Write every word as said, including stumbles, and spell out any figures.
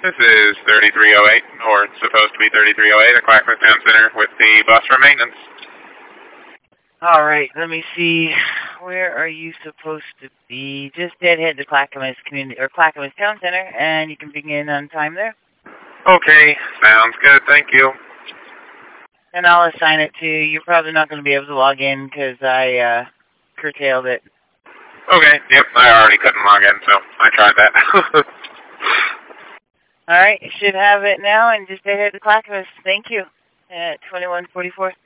This is thirty-three oh eight, or it's supposed to be thirty-three oh eight at Clackamas Town Center with the bus for maintenance. All right, let me see. Where are you supposed to be? Just dead ahead to Clackamas Community or Clackamas Town Center, and you can begin on time there. Okay, sounds good. Thank you. And I'll assign it to you. You're probably not going to be able to log in because I uh, curtailed it. Okay, yep, I already couldn't log in, so I tried that. All right, you should have it now, and just head to Clackamas. Thank you. At twenty-one forty-four.